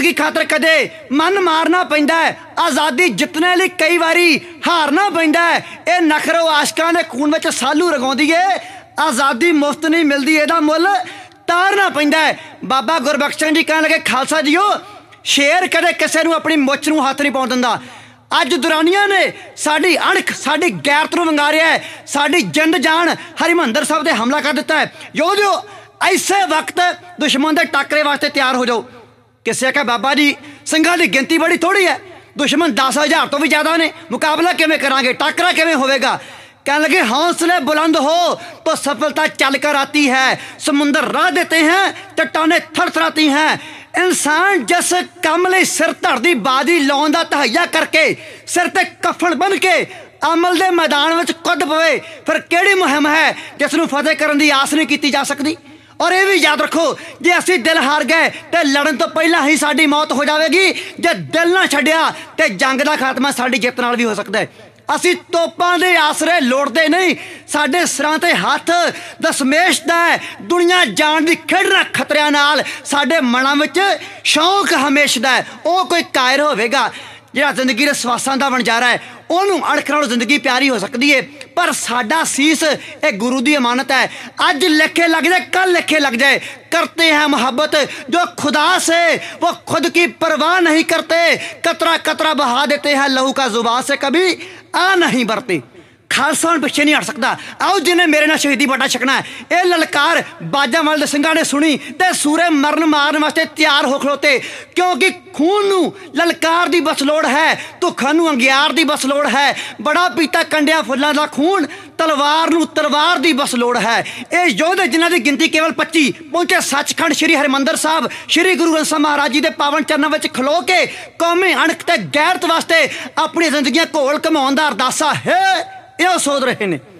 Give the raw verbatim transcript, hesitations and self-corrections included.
जिंदगी खातर कदे मन मारना पैंदा है, आज़ादी जितने लिए कई बारी हारना पैंदा है। ये नखरो आशकां दे खून विच सालू रगाउंदी है, आज़ादी मुफ्त नहीं मिलती, इहदा मुल तारना पैंदा है। बाबा गुरबख्श सिंह जी कहण लगे, खालसा जीओ शेर कदे किसी नूं अपनी मुੱਛ नूं हत्थ नहीं पाउण दिंदा। अज दुरानिया ने साड़ी अणख साड़ी गैरत नूं वंगारिया है, साड़ी जिंद जान हरिमंदर साहब ते हमला कर दिता है। योधियो ऐसे वक्त दुश्मन के टाकरे वास्ते तैयार हो जाओ। किसी आख्या बाबा जी सिंघां की गिनती बड़ी थोड़ी है, दुश्मन दस हज़ार तो भी ज़्यादा ने, मुकाबला किवें करांगे, टाकरा किवें होवेगा। कहने लगे हौसले बुलंद हो तो सफलता चल कर आती है, समुंदर राह देते हैं, चट्टाने थरथराती हैं। इंसान जिस काम लई सिर धड़ दी बाजी लाउण दा तहैया करके सिर ते कफन बन के अमल दे मैदान में कुद पवे, फिर किहड़ी मुहिम है जिसनूं फतेह करन दी आस नहीं की जा सकती। और ये भी याद रखो, जे असी दिल हार गए तो लड़न तो पहला ही साड़ी मौत हो जाएगी, जे दिल ना छड्डिया तो जंग का खात्मा साड़ी जित नाल भी हो सकता है। असी तोपां दे आसरे लोड़ते नहीं, साडे सिरां ते हथ दसमेश दा है, दुनिया जान दी खेडना खतरियां नाल साडे मनां विच शौक हमेशा दा है। वो कोई कायर होवेगा जिहड़ा जिंदगी दे स्वासां दा बनजारा है, ਉਹਨੂੰ अणख नालों जिंदगी प्यारी हो सकती है, पर साडा सीस एक गुरु की अमानत है। अज लिखे लग जाए कल लिखे लग जाए, करते हैं मोहब्बत जो खुदा से वो खुद की परवाह नहीं करते, कतरा कतरा बहा देते हैं लहू का जुबान से कभी आ नहीं बरते। खालसा हुण पिछे नहीं हट सकता। आओ जिन्हें मेरे नाल शहीदी बाटा छकना है, यह ललकार बाजा वाले सिंघां ने सुनी ते सूरे मरन मारन वास्ते तैयार हो खलोते, क्योंकि खून नूं ललकार दी बस लोड़ है, धुखां नूं अंगियार दी बस लोड़ है, बड़ा पीता कंडिया फुल्लां दा खून तलवार नूं तलवार दी बस लोड़ है। ये योधे जिन्हां दी गिनती केवल पच्ची पहुंचे सचखंड श्री हरिमंदर साहब श्री गुरु ग्रंथ साहिब महाराज जी दे पावन चरणों में खलो के कौमी अणख ते गैरत वास्ते अपनी जिंदगियां घोल घमाउण दा अरदासा है, ये सोच रहे हैं।